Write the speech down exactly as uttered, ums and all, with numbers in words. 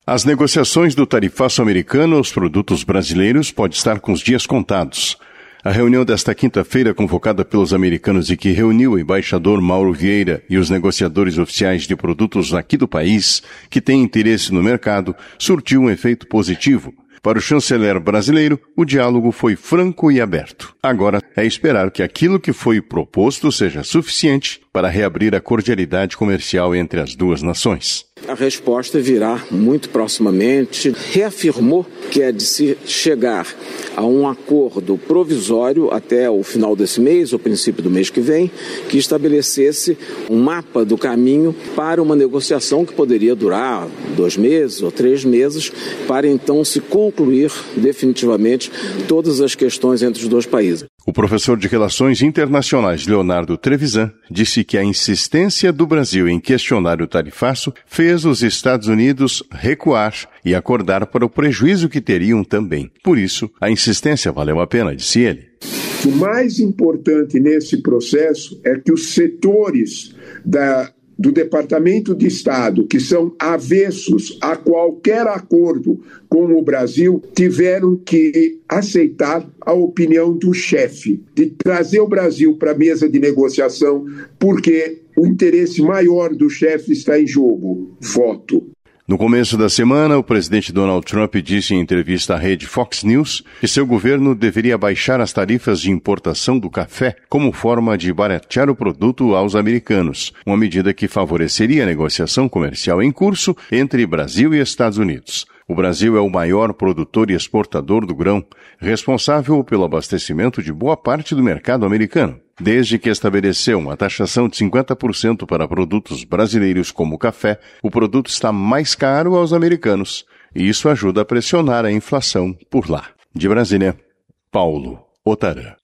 As negociações do tarifaço americano aos produtos brasileiros podem estar com os dias contados. A reunião desta quinta-feira, convocada pelos americanos e que reuniu o embaixador Mauro Vieira e os negociadores oficiais de produtos aqui do país, que têm interesse no mercado, surtiu um efeito positivo. Para o chanceler brasileiro, o diálogo foi franco e aberto. Agora é esperar que aquilo que foi proposto seja suficiente para reabrir a cordialidade comercial entre as duas nações. A resposta virá muito proximamente. Reafirmou que é de se chegar a um acordo provisório até o final desse mês, ou princípio do mês que vem, que estabelecesse um mapa do caminho para uma negociação que poderia durar dois meses ou três meses, para então se concluir definitivamente todas as questões entre os dois países. O professor de Relações Internacionais Leonardo Trevisan disse que a insistência do Brasil em questionar o tarifaço fez os Estados Unidos recuar e acordar para o prejuízo que teriam também. Por isso, a insistência valeu a pena, disse ele. O mais importante nesse processo é que os setores da do Departamento de Estado, que são avessos a qualquer acordo com o Brasil, tiveram que aceitar a opinião do chefe, de trazer o Brasil para a mesa de negociação, porque o interesse maior do chefe está em jogo, voto. No começo da semana, o presidente Donald Trump disse em entrevista à rede Fox News que seu governo deveria baixar as tarifas de importação do café como forma de baratear o produto aos americanos, uma medida que favoreceria a negociação comercial em curso entre Brasil e Estados Unidos. O Brasil é o maior produtor e exportador do grão, responsável pelo abastecimento de boa parte do mercado americano. Desde que estabeleceu uma taxação de cinquenta por cento para produtos brasileiros como o café, o produto está mais caro aos americanos, e isso ajuda a pressionar a inflação por lá. De Brasília, Paulo Otarã.